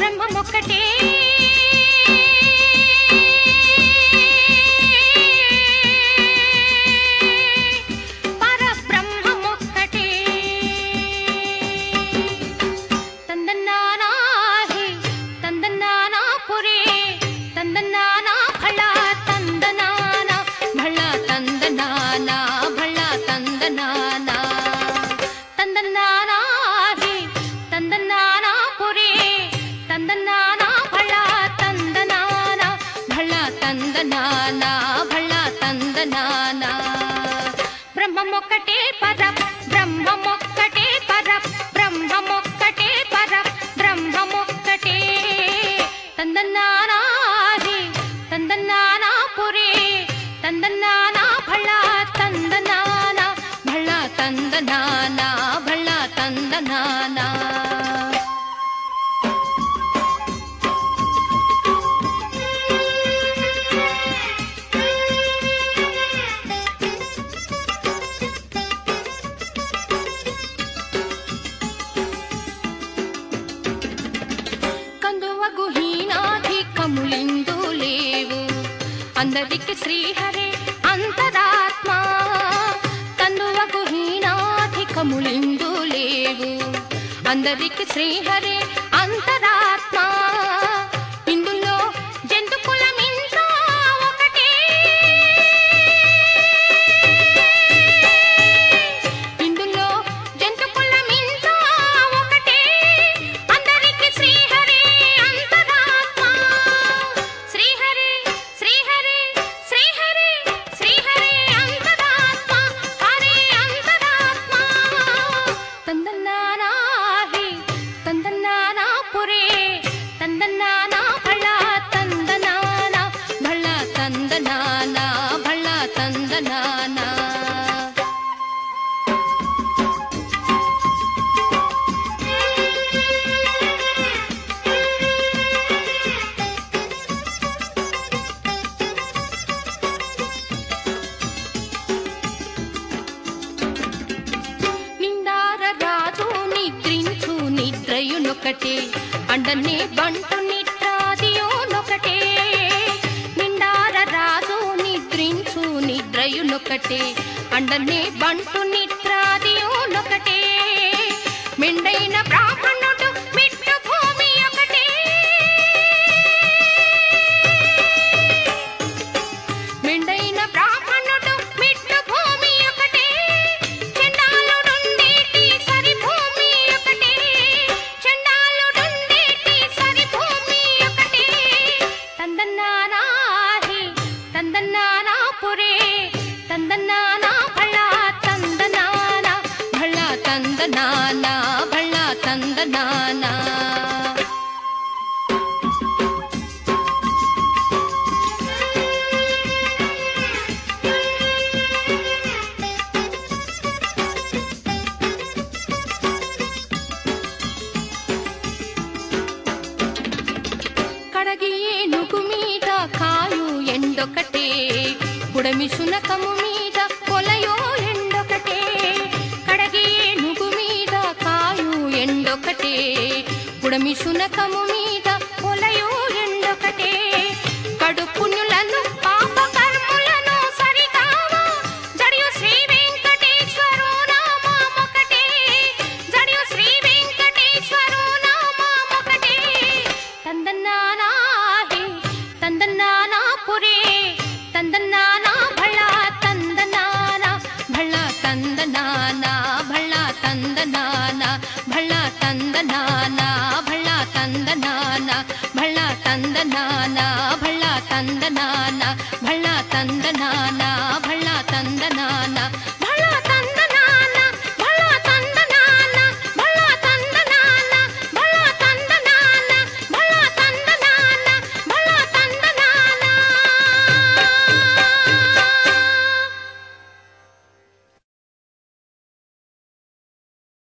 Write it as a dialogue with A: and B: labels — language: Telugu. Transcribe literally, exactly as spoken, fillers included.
A: బ్రహ్మమొక్కటే పరబ్రహ్మమొక్కటే తందన్నానా హే తందన్నానా పురే తందన్నానా భళా తందనానా భళా తందనానా భళా తందనానా తందన్నానా హే తందన్నానా పురే తందన్నానా భళా తందనానా భళా తందనానా భళా తందనానా బ్రహ్మమొక్కటే పర బ్రహ్మమొక్కటే పర బ్రహ్మమొక్కటే పర బ్రహ్మమొక్కటే తందన్నానా హే తందన్నానా పురే తందన్నానా భళా తందనానా భళా తందనానా భళా తందనానా కందువగు హీనాధికములిందు లేవు అందరికి శ్రీహరే అంతరాత్మ కందువగు హీనాధికములిందు లేవు అందరికి శ్రీహరే అంతరాత్మ ఇందులో జంతుకులమింతా ఒకటే ఇందులో జంతుకులమింతా ఒకటే అందరికి శ్రీహరే అంతరాత్మ శ్రీహరే శ్రీహరే శ్రీహరే శ్రీహరే అంతరాత్మ హరే అంతరాత్మ తందన్నానా హే తందన్నానా పురే తందన్నానా భళా తందనానా భళా తందనానా భళా తందనానా నిండార రాజు నిద్రించు నిద్రయునొకటే అండనే బంటు నిద్రాదియోనొకటే నిండార రాజు నిద్రించు నిద్రయునొకటే అండనే బంటు నిద్రాదియోనొకటే మెండైన బ్రాహ్మణుడు మిట్టు భూమి ఒకటే మెండైన బ్రాహ్మణుడు మిట్టు భూమి ఒకటే చండాలుడుండేటి సరి భూమి ఒకటే చండాలుడుండేటి సరి భూమి ఒకటే తందన్నానా హే తందన్నానా పురే తందన్నానా భళా తందనానా భళా తందనానా భళా తందనానా కడగి ఏనుగు మీద కాయు ఎండొకటే పుడమి శునకము మీద కొలయో ఎండొకటే కడగి ఏనుగు మీద కాయు ఎండొకటే పుడమి శునకము మీద కొలయో ఎండొకటే కడు పుణ్యులను పాప కర్ములను సరిగావా జడియు శ్రీ వెంకటేశ్వరు నామమొకటే జడియు శ్రీ వెంకటేశ్వరు నామమొకటే తందన్నానా హే తందన్నానా పురే తందన్నానా భళా తందనానా భళా తందనానా భళా తందనానా భళా తందనానా భళా తందనానా భళా తందనానా భళా తందనానా భళా తందనానా